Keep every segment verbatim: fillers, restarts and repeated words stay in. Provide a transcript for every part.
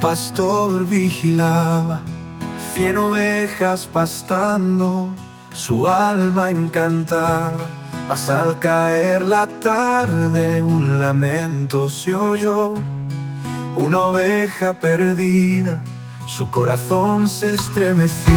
pastor vigilaba cien ovejas pastando, su alma encantaba. Mas al caer la tarde un lamento se oyó, una oveja perdida, su corazón se estremeció.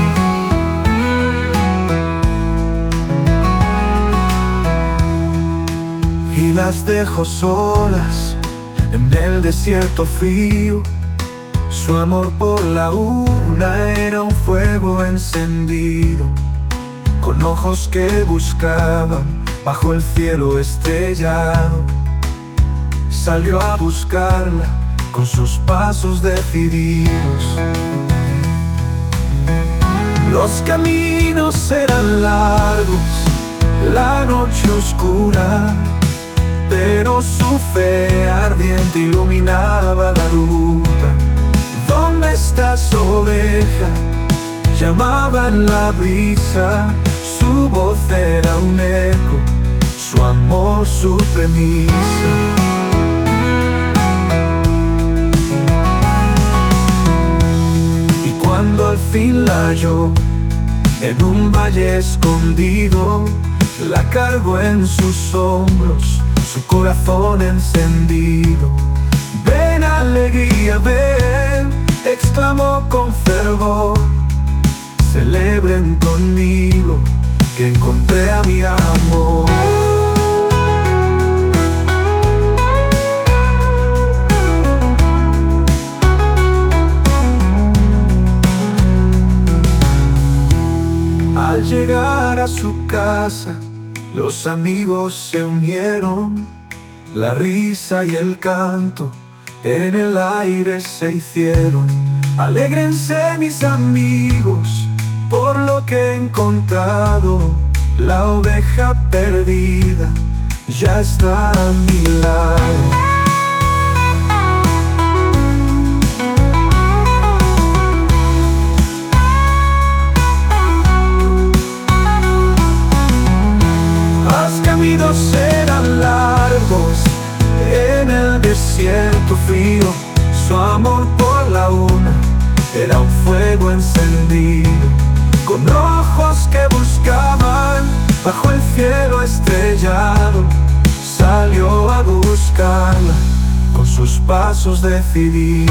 Y las dejó solas en el desierto frío. Su amor por la una era un fuego encendido, con ojos que buscaban bajo el cielo estrellado. Salió a buscarla con sus pasos decididos. Los caminos eran largos, la noche oscura, pero su fe ardiente iluminaba la ruta. ¿Dónde estás, oveja?, llamaba en la brisa. Su voz era un eco, su amor su premisa. Y cuando al fin la halló en un valle escondido, la cargó en sus hombros, su corazón encendido. Ven, alegría, ven, exclamó con fervor. Celebren conmigo que encontré a mi amor. Al llegar a su casa, los amigos se unieron. La risa y el canto en el aire se hicieron. Alégrense, mis amigos, por lo que he encontrado. La oveja perdida ya está a mi lado. Los caminos eran largos en el desierto frío. Su amor por la una era un fuego encendido, con ojos que buscaban bajo el cielo estrellado. Salió a buscarla con sus pasos decididos.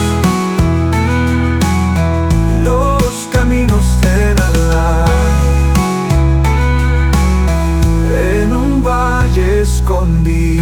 Los caminos eran largos en un valle escondido.